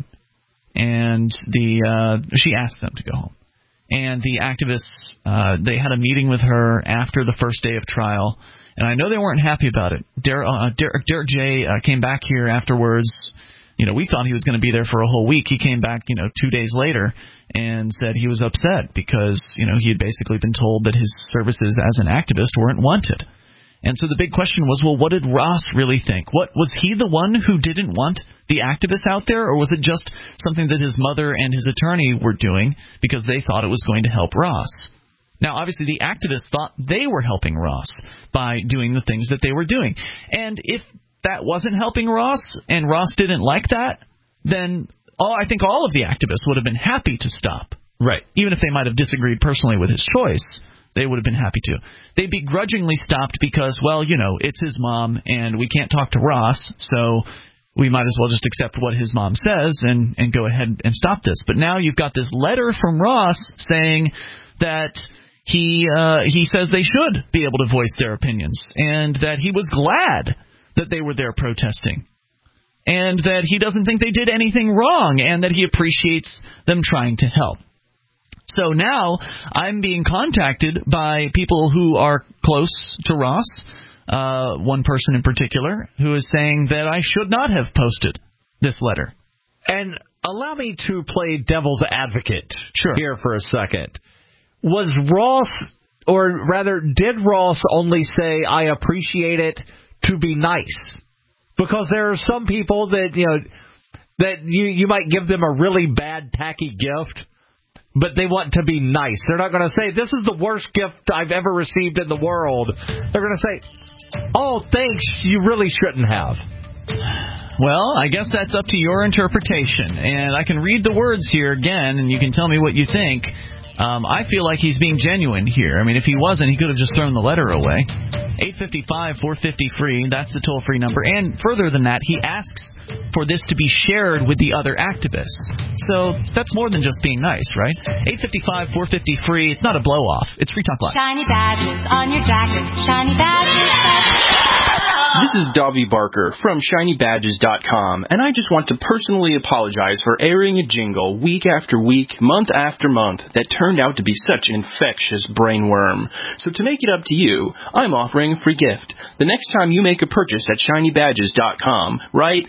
And the uh, she asked them to go home. And the activists, uh, they had a meeting with her after the first day of trial, and I know they weren't happy about it. Derek, uh, Derek, Derek J. Uh, came back here afterwards. You know, we thought he was going to be there for a whole week. He came back, you know, two days later and said he was upset because, you know, he had basically been told that his services as an activist weren't wanted. And so the big question was, well, what did Ross really think? What was he the one who didn't want the activists out there, or was it just something that his mother and his attorney were doing because they thought it was going to help Ross? Now, obviously, the activists thought they were helping Ross by doing the things that they were doing. And if that wasn't helping Ross and Ross didn't like that, then all, I think all of the activists would have been happy to stop. Right. Even if they might have disagreed personally with his choice. They would have been happy to. They begrudgingly stopped because, well, you know, it's his mom, and we can't talk to Ross, so we might as well just accept what his mom says and, and go ahead and stop this. But now you've got this letter from Ross saying that he uh, he says they should be able to voice their opinions, and that he was glad that they were there protesting, and that he doesn't think they did anything wrong, and that he appreciates them trying to help. So now I'm being contacted by people who are close to Ross, uh, one person in particular, who is saying that I should not have posted this letter. And allow me to play devil's advocate sure. here for a second. Was Ross, or rather, did Ross only say, I appreciate it, to be nice? Because there are some people that, you know, that you, you might give them a really bad, tacky gift, but they want to be nice. They're not going to say, this is the worst gift I've ever received in the world. They're going to say, oh, thanks, you really shouldn't have. Well, I guess that's up to your interpretation. And I can read the words here again, and you can tell me what you think. Um, I feel like he's being genuine here. I mean, if he wasn't, he could have just thrown the letter away. eight five five, four five zero, free, that's the toll-free number. And further than that, he asks for this to be shared with the other activists. So that's more than just being nice, right? eight five five, four five zero, free. It's not a blow-off. It's Free Talk Live. Shiny badges on your jacket. Shiny badges. This is Dobby Barker from shiny badges dot com, and I just want to personally apologize for airing a jingle week after week, month after month, that turned out to be such an infectious brainworm. So to make it up to you, I'm offering a free gift. The next time you make a purchase at shiny badges dot com, write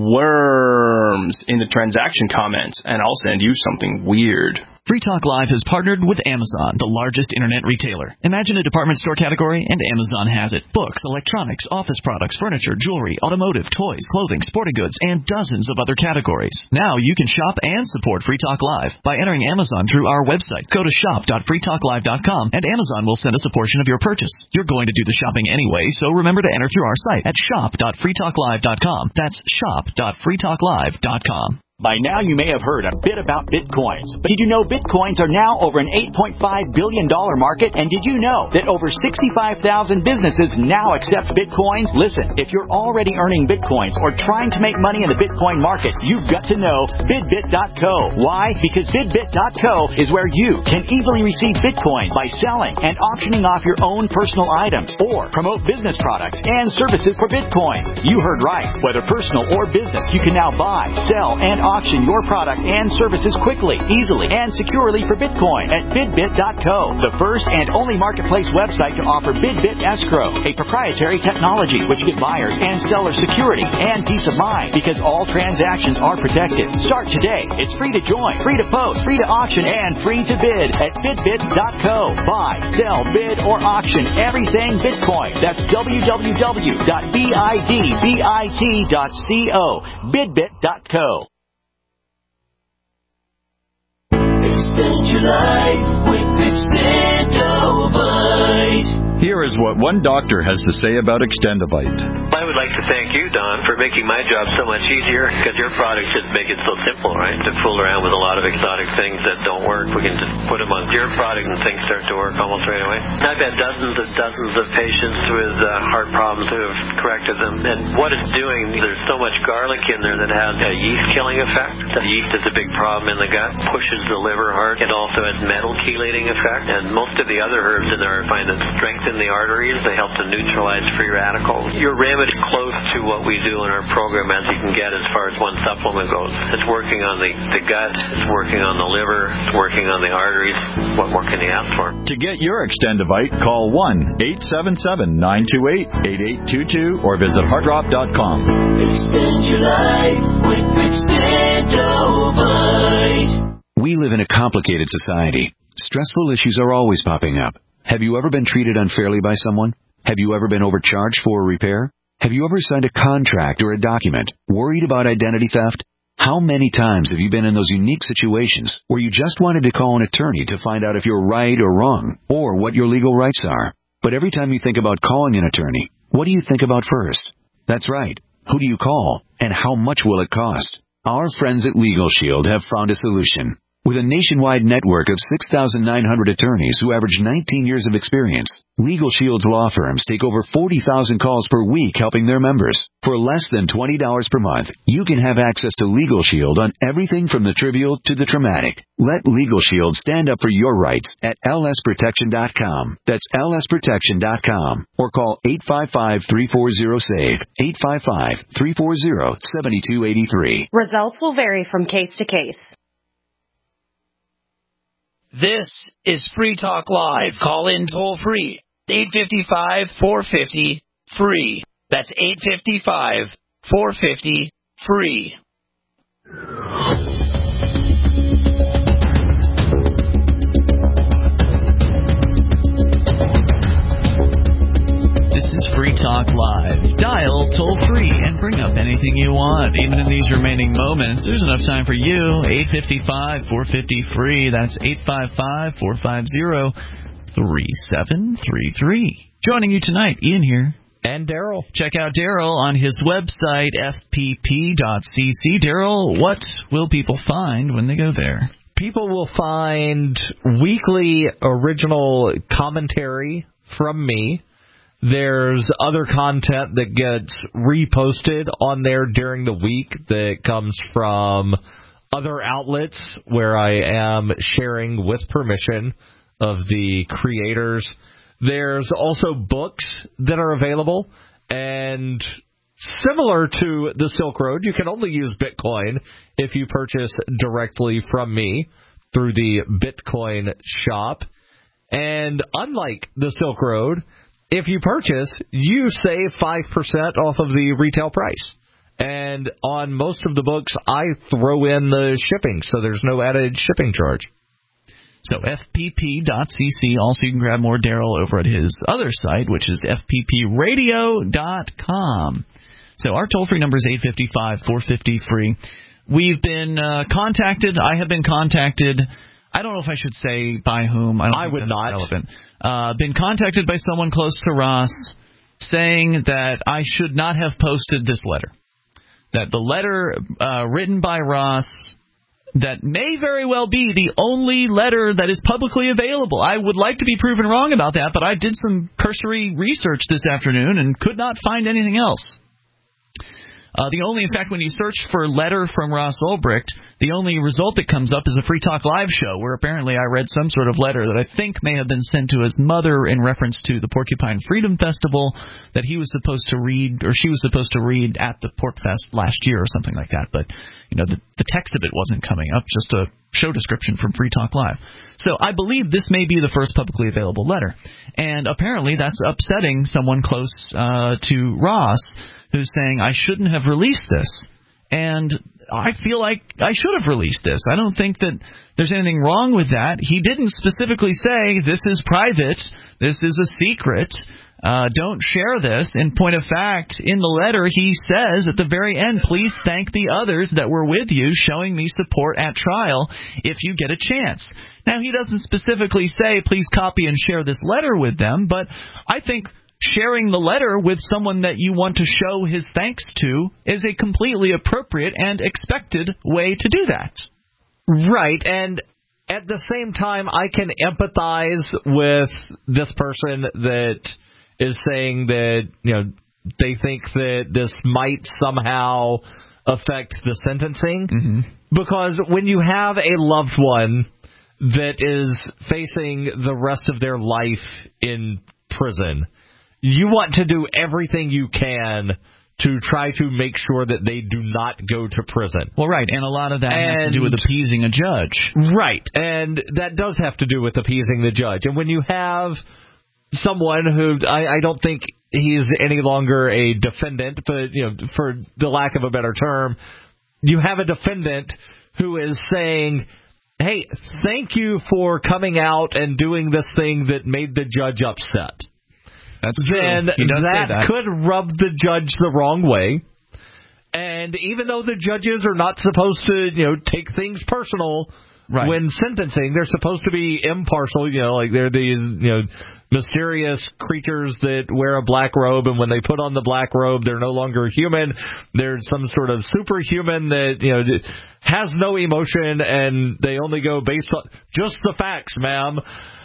worms in the transaction comments, and I'll send you something weird. Free Talk Live has partnered with Amazon, the largest internet retailer. Imagine a department store category, and Amazon has it. Books, electronics, office products, furniture, jewelry, automotive, toys, clothing, sporting goods, and dozens of other categories. Now you can shop and support Free Talk Live by entering Amazon through our website. Go to shop dot free talk live dot com, and Amazon will send us a portion of your purchase. You're going to do the shopping anyway, so remember to enter through our site at shop dot free talk live dot com. That's shop dot free talk live dot com. By now, you may have heard a bit about Bitcoins. But did you know Bitcoins are now over an eight point five billion dollars market? And did you know that over sixty-five thousand businesses now accept Bitcoins? Listen, if you're already earning Bitcoins or trying to make money in the Bitcoin market, you've got to know Bidbit dot co. Why? Because Bidbit dot co is where you can easily receive Bitcoin by selling and auctioning off your own personal items or promote business products and services for Bitcoin. You heard right. Whether personal or business, you can now buy, sell, and auction your product and services quickly, easily, and securely for Bitcoin at bidbit dot co, the first and only marketplace website to offer BidBit Escrow, a proprietary technology which gives buyers and sellers security and peace of mind because all transactions are protected. Start today. It's free to join, free to post, free to auction, and free to bid at bidbit dot co. Buy, sell, bid, or auction everything Bitcoin. That's w w w dot bidbit dot co. bidbit dot co. Expand your life with Extendovite. Here is what one doctor has to say about Extendovite. I would like to thank you, Don, for making my job so much easier, because your products just make it so simple, right? To fool around with a lot of exotic things that don't work, we can just put them on your product and things start to work almost right away. I've had dozens and dozens of patients with uh, heart problems who have corrected them, and what it's doing, there's so much garlic in there that has a yeast-killing effect. The yeast is a big problem in the gut, pushes the liver hard. It also has metal chelating effect, and most of the other herbs in there I find that strengthen the arteries. They help to neutralize free radicals. Your remedy close to what we do in our program as you can get as far as one supplement goes. It's working on the, the gut, it's working on the liver, it's working on the arteries. What more can you ask for? To get your Extendovite, call one eight seven seven, nine two eight, eight eight two two or visit heartdrop dot com. Expand your life with Extendovite. We live in a complicated society. Stressful issues are always popping up. Have you ever been treated unfairly by someone? Have you ever been overcharged for a repair? Have you ever signed a contract or a document worried about identity theft? How many times have you been in those unique situations where you just wanted to call an attorney to find out if you're right or wrong, or what your legal rights are? But every time you think about calling an attorney, what do you think about first? That's right. Who do you call, and how much will it cost? Our friends at Legal Shield have found a solution. With a nationwide network of six thousand nine hundred attorneys who average nineteen years of experience, Legal Shield's law firms take over forty thousand calls per week helping their members. For less than twenty dollars per month, you can have access to Legal Shield on everything from the trivial to the traumatic. Let Legal Shield stand up for your rights at L S protection dot com. That's L S protection dot com. Or call eight five five, three four zero, S A V E, eight five five, three four zero, seven two eight three. Results will vary from case to case. This is Free Talk Live. Call in toll free. eight five five, four five zero, free. That's eight five five, four five zero, free. This is Free Talk Live. Dial toll free and bring up anything you want. Even in these remaining moments, there's enough time for you. eight five five, four five zero, free. That's eight five five, four five zero, three seven three three. Joining you tonight, Ian here. And Daryl. Check out Daryl on his website, F P P dot C C. Daryl, what will people find when they go there? People will find weekly original commentary from me. There's other content that gets reposted on there during the week that comes from other outlets where I am sharing with permission of the creators. There's also books that are available, and similar to the Silk Road, you can only use Bitcoin if you purchase directly from me through the Bitcoin shop. And unlike the Silk Road, if you purchase, you save five percent off of the retail price. And on most of the books, I throw in the shipping, so there's no added shipping charge. So F P P dot C C. Also, you can grab more Daryl over at his other site, which is F P P radio dot com. So our toll-free number is eight five five, four five zero, free. We've been uh, contacted. I have been contacted. I don't know if I should say by whom. I, don't I think would that's not. Relevant. Uh, been contacted by someone close to Ross saying that I should not have posted this letter. That the letter uh, written by Ross, that may very well be the only letter that is publicly available. I would like to be proven wrong about that, but I did some cursory research this afternoon and could not find anything else. Uh, the only, in fact, when you search for letter from Ross Ulbricht, the only result that comes up is a Free Talk Live show, where apparently I read some sort of letter that I think may have been sent to his mother in reference to the Porcupine Freedom Festival that he was supposed to read, or she was supposed to read at the Pork Fest last year or something like that. But, you know, the, the text of it wasn't coming up, just a show description from Free Talk Live. So I believe this may be the first publicly available letter. And apparently that's upsetting someone close uh, to Ross, who's saying, I shouldn't have released this. And I feel like I should have released this. I don't think that there's anything wrong with that. He didn't specifically say, this is private, this is a secret, uh, don't share this. In point of fact, in the letter, he says at the very end, please thank the others that were with you showing me support at trial if you get a chance. Now, he doesn't specifically say, please copy and share this letter with them, but I think sharing the letter with someone that you want to show his thanks to is a completely appropriate and expected way to do that. Right, and at the same time, I can empathize with this person that is saying that, you know, they think that this might somehow affect the sentencing. Mm-hmm. Because when you have a loved one that is facing the rest of their life in prison, you want to do everything you can to try to make sure that they do not go to prison. Well, right, and a lot of that and, has to do with appeasing a judge. Right, and that does have to do with appeasing the judge. And when you have someone who, I, I don't think he's any longer a defendant, but, you know, for the lack of a better term, you have a defendant who is saying, hey, thank you for coming out and doing this thing that made the judge upset. That's true. Then that, that could rub the judge the wrong way. And even though the judges are not supposed to, you know, take things personal right. when sentencing, they're supposed to be impartial. You know, like they're these, you know, mysterious creatures that wear a black robe, and when they put on the black robe, they're no longer human. They're some sort of superhuman that, you know, has no emotion, and they only go based on just the facts, ma'am.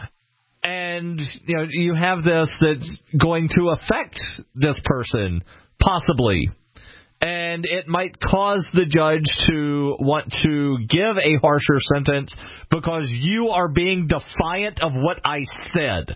And, you know, you have this that's going to affect this person, possibly. And it might cause the judge to want to give a harsher sentence because you are being defiant of what I said.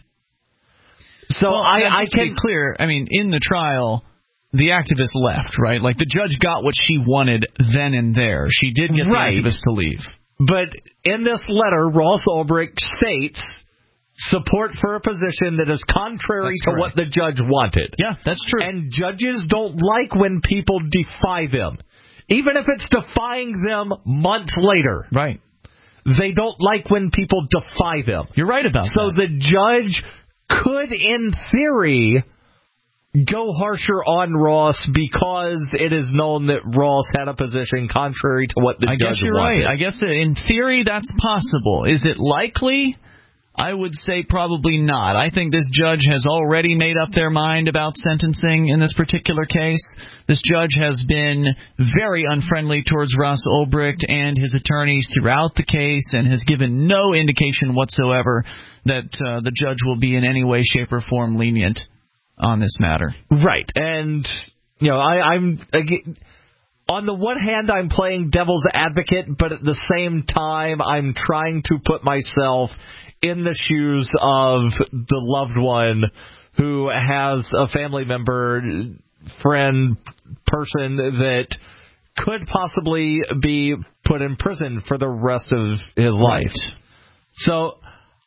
So well, I, I can can be clear. I mean, in the trial, the activist left, right? Like the judge got what she wanted then and there. She did get right. the activist to leave. But in this letter, Ross Ulbricht states support for a position that is contrary that's to correct. what the judge wanted. Yeah, that's true. And judges don't like when people defy them. Even if it's defying them months later. Right. They don't like when people defy them. You're right about so that. So the judge could, in theory, go harsher on Ross because it is known that Ross had a position contrary to what the I judge guess you're wanted. right. I guess in theory that's possible. Is it likely? I would say probably not. I think this judge has already made up their mind about sentencing in this particular case. This judge has been very unfriendly towards Ross Ulbricht and his attorneys throughout the case and has given no indication whatsoever that uh, the judge will be in any way, shape, or form lenient on this matter. Right. And, you know, I, I'm... Again, on the one hand, I'm playing devil's advocate, but at the same time, I'm trying to put myself in the shoes of the loved one who has a family member, friend, person that could possibly be put in prison for the rest of his life. Right. So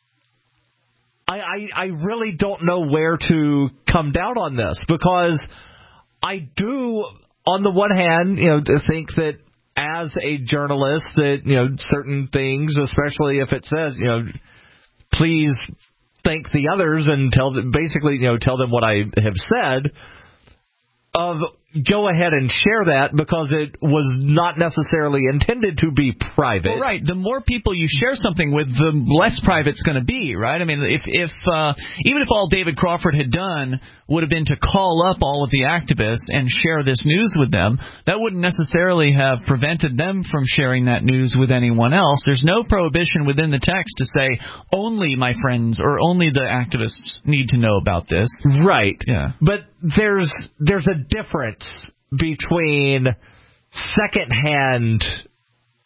I, I, I really don't know where to come down on this, because I do, on the one hand, you know, think that as a journalist that, you know, certain things, especially if it says, you know, please thank the others and tell them, basically, you know, tell them what I have said, of go ahead and share that because it was not necessarily intended to be private. Well, right. The more people you share something with, the less private it's going to be, right? I mean, if if uh, even if all David Crawford had done would have been to call up all of the activists and share this news with them, that wouldn't necessarily have prevented them from sharing that news with anyone else. There's no prohibition within the text to say only my friends or only the activists need to know about this. Right. Yeah. But there's there's a difference between secondhand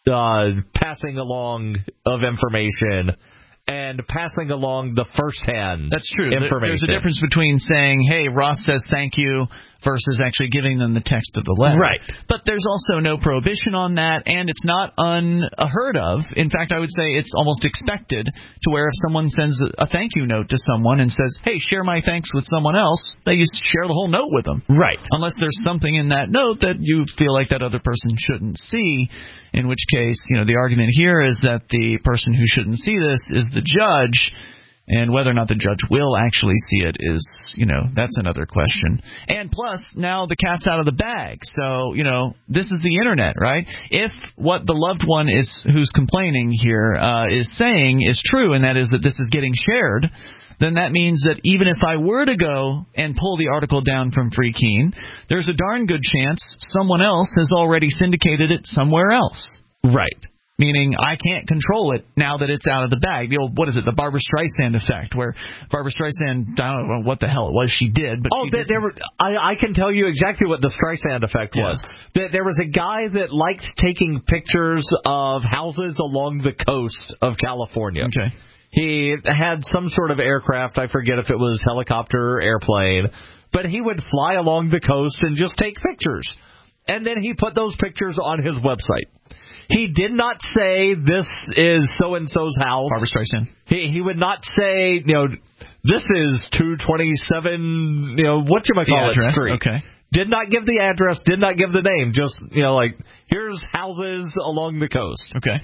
uh, passing along of information and passing along the first-hand That's true. information. There's a difference between saying, hey, Ross says thank you, versus actually giving them the text of the letter. Right. But there's also no prohibition on that, and it's not unheard of. In fact, I would say it's almost expected to where if someone sends a thank you note to someone and says, hey, share my thanks with someone else, they just share the whole note with them. Right. Unless there's something in that note that you feel like that other person shouldn't see, in which case, you know, the argument here is that the person who shouldn't see this is the judge, and whether or not the judge will actually see it is, you know, that's another question. And plus, now the cat's out of the bag. So, you know, this is the Internet, right? If what the loved one is who's complaining here uh, is saying is true, and that is that this is getting shared, then that means that even if I were to go and pull the article down from FreeKeene, there's a darn good chance someone else has already syndicated it somewhere else. Right. Meaning I can't control it now that it's out of the bag. The old, what is it, the Barbra Streisand effect, where Barbra Streisand, I don't know what the hell it was she did. But oh, she there, did. there were, I, I can tell you exactly what the Streisand effect was. Yeah. There, there was a guy that liked taking pictures of houses along the coast of California. Okay. He had some sort of aircraft, I forget if it was helicopter or airplane, but he would fly along the coast and just take pictures. And then he put those pictures on his website. He did not say this is so-and-so's house. Barbra Streisand. He he would not say, you know, this is two twenty-seven, you know, whatchamacallit street. Okay. Did not give the address, did not give the name. Just, you know, like, here's houses along the coast. Okay.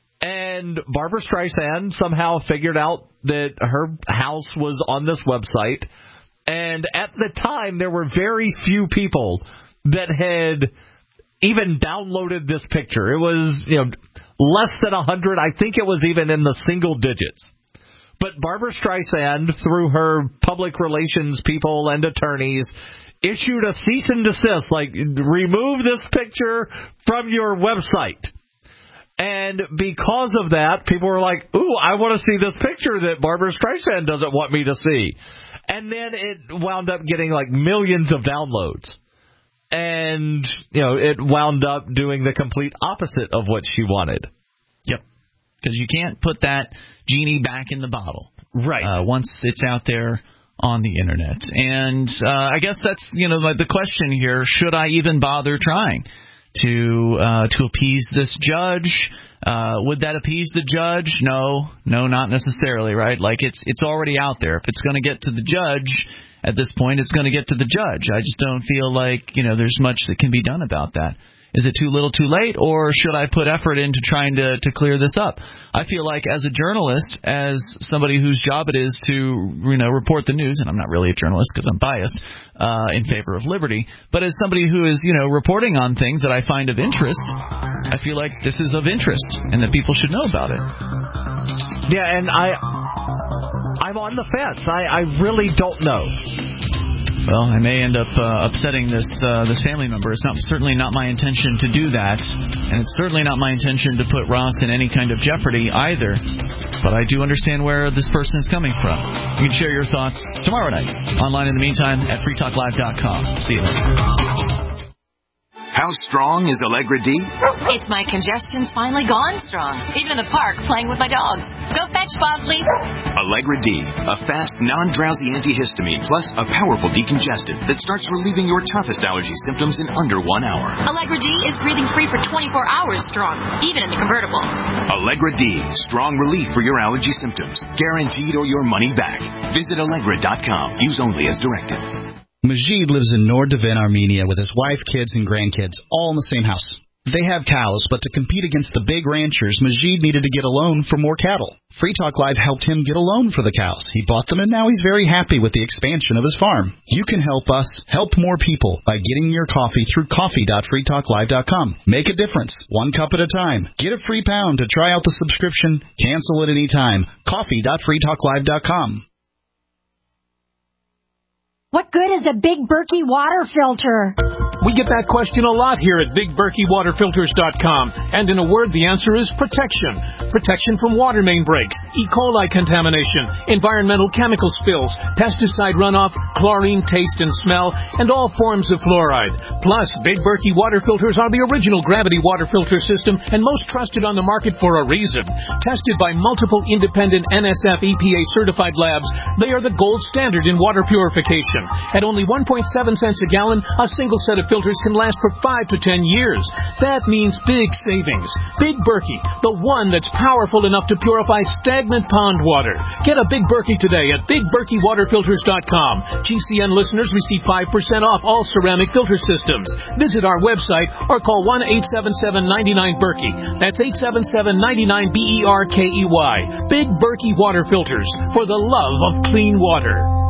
And Barbra Streisand somehow figured out that her house was on this website. And at the time, there were very few people that had even downloaded this picture. It was, you know, less than a hundred. I think it was even in the single digits. But Barbra Streisand, through her public relations people and attorneys, issued a cease and desist, like, remove this picture from your website. And because of that, people were like, ooh, I want to see this picture that Barbra Streisand doesn't want me to see. And then it wound up getting like millions of downloads. And, you know, it wound up doing the complete opposite of what she wanted. Yep. Because you can't put that genie back in the bottle. Right. Uh, once it's out there on the Internet. And uh, I guess that's, you know, the question here, should I even bother trying to uh, to appease this judge? Uh, would that appease the judge? No. No, not necessarily, right? Like, it's it's already out there. If it's going to get to the judge, at this point, it's going to get to the judge. I just don't feel like, you know, there's much that can be done about that. Is it too little too late, or should I put effort into trying to, to clear this up? I feel like as a journalist, as somebody whose job it is to, you know, report the news, and I'm not really a journalist because I'm biased uh, in favor of liberty, but as somebody who is, you know, reporting on things that I find of interest, I feel like this is of interest and that people should know about it. Yeah, and I, I'm on the fence. I, I really don't know. Well, I may end up uh, upsetting this uh, this family member. It's not certainly not my intention to do that, and it's certainly not my intention to put Ross in any kind of jeopardy either. But I do understand where this person is coming from. You can share your thoughts tomorrow night online in the meantime at free talk live dot com. See you later. How strong is Allegra D? It's my congestion's finally gone strong. Even in the park, playing with my dog. Go fetch, Bosley. Allegra D, a fast, non-drowsy antihistamine plus a powerful decongestant that starts relieving your toughest allergy symptoms in under one hour. Allegra D is breathing free for twenty-four hours strong, even in the convertible. Allegra D, strong relief for your allergy symptoms. Guaranteed or your money back. Visit Allegra dot com. Use only as directed. Majid lives in Nord-Devin, Armenia with his wife, kids, and grandkids, all in the same house. They have cows, but to compete against the big ranchers, Majid needed to get a loan for more cattle. Free Talk Live helped him get a loan for the cows. He bought them, and now he's very happy with the expansion of his farm. You can help us help more people by getting your coffee through coffee dot free talk live dot com. Make a difference, one cup at a time. Get a free pound to try out the subscription. Cancel at any time. coffee dot free talk live dot com. What good is a big Berkey water filter? We get that question a lot here at Big Berkey Water Filters dot com. And in a word, the answer is protection. Protection from water main breaks, E. coli contamination, environmental chemical spills, pesticide runoff, chlorine taste and smell, and all forms of fluoride. Plus, Big Berkey water filters are the original gravity water filter system and most trusted on the market for a reason. Tested by multiple independent N S F E P A certified labs, they are the gold standard in water purification. At only one point seven cents a gallon, a single set of filters can last for five to ten years. That means big savings. Big Berkey, the one that's powerful enough to purify stagnant pond water. Get a Big Berkey today at Big Berkey Water Filters dot com. G C N listeners receive five percent off all ceramic filter systems. Visit our website or call one eight seven seven, nine nine, Berkey. That's eight seven seven, nine nine, B E R K E Y. Big Berkey Water Filters, for the love of clean water.